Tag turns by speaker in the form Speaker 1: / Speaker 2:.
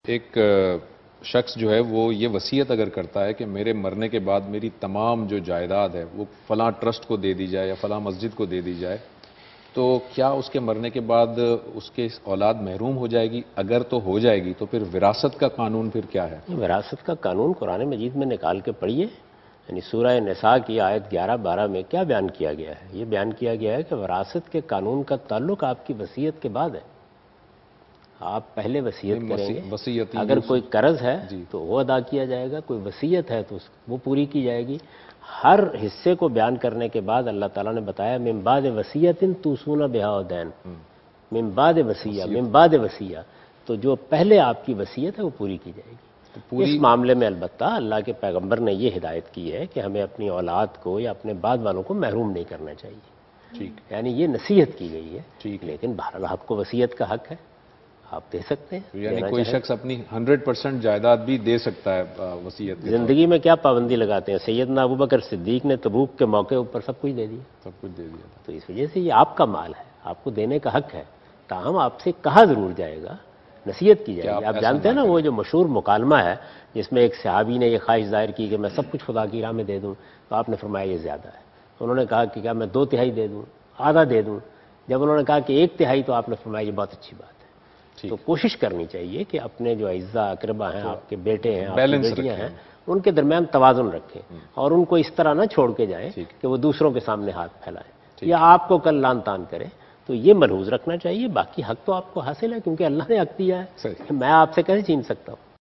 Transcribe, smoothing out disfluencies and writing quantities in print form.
Speaker 1: ایک شخص جو ہے وہ یہ وصیت اگر کرتا ہے کہ میرے مرنے کے بعد میری تمام جو جائیداد ہے وہ فلاں ٹرسٹ کو دے دی جائے یا فلاں مسجد کو دے دی جائے، تو کیا اس کے مرنے کے بعد اس کے اولاد محروم ہو جائے گی؟ اگر تو ہو جائے گی تو پھر وراثت کا قانون پھر کیا ہے؟
Speaker 2: وراثت کا قانون قرآن مجید میں نکال کے پڑھیے، یعنی سورہ نساء کی آیت 11-12 میں کیا بیان کیا گیا ہے؟ یہ بیان کیا گیا ہے کہ وراثت کے قانون کا تعلق آپ کی وصیت کے بعد ہے۔ آپ پہلے وصیت کریں گے، اگر کوئی قرض ہے تو وہ ادا کیا جائے گا، کوئی وصیت ہے تو وہ پوری کی جائے گی۔ ہر حصے کو بیان کرنے کے بعد اللہ تعالیٰ نے بتایا من بعد وصیت توصون بہا دین، من بعد وصیہ، من بعد وصیہ، تو جو پہلے آپ کی وصیت ہے وہ پوری کی جائے گی۔ اس معاملے میں البتہ اللہ کے پیغمبر نے یہ ہدایت کی ہے کہ ہمیں اپنی اولاد کو یا اپنے بعد والوں کو محروم نہیں کرنا چاہیے، یعنی یہ نصیحت کی گئی ہے، لیکن بہرحال آپ کو وصیت کا حق ہے، آپ دے سکتے ہیں۔
Speaker 1: یعنی کوئی شخص اپنی 100% جائیداد بھی دے سکتا ہے وصیت کے؟
Speaker 2: زندگی میں کیا پابندی لگاتے ہیں؟ سیدنا ابوبکر صدیق نے تبوک کے موقع اوپر سب کچھ دے دیا،
Speaker 1: سب کچھ دے دیا تھا۔
Speaker 2: تو اس وجہ سے یہ آپ کا مال ہے، آپ کو دینے کا حق ہے، تاہم آپ سے کہا ضرور جائے گا، نصیحت کی جائے گی۔ آپ جانتے ہیں نا وہ جو مشہور مکالمہ ہے جس میں ایک صحابی نے یہ خواہش ظاہر کی کہ میں سب کچھ خدا کی راہ میں دے دوں، تو آپ نے فرمایا یہ زیادہ ہے۔ انہوں نے کہا کہ کیا میں 2/3 دے دوں، آدھا دے دوں؟ جب انہوں نے کہا کہ 1/3، تو آپ نے فرمایا یہ بہت اچھی بات ہے۔ تو کوشش کرنی چاہیے کہ اپنے جو اعزا اقربا ہیں، آپ کے بیٹے ہیں، آپ کی بیٹیاں ہیں، ان کے درمیان توازن رکھیں اور ان کو اس طرح نہ چھوڑ کے جائیں کہ وہ دوسروں کے سامنے ہاتھ پھیلائیں یا آپ کو کل لان تان کریں۔ تو یہ ملحوظ رکھنا چاہیے، باقی حق تو آپ کو حاصل ہے کیونکہ اللہ نے حق دیا ہے، میں آپ سے کیسے چھین سکتا ہوں؟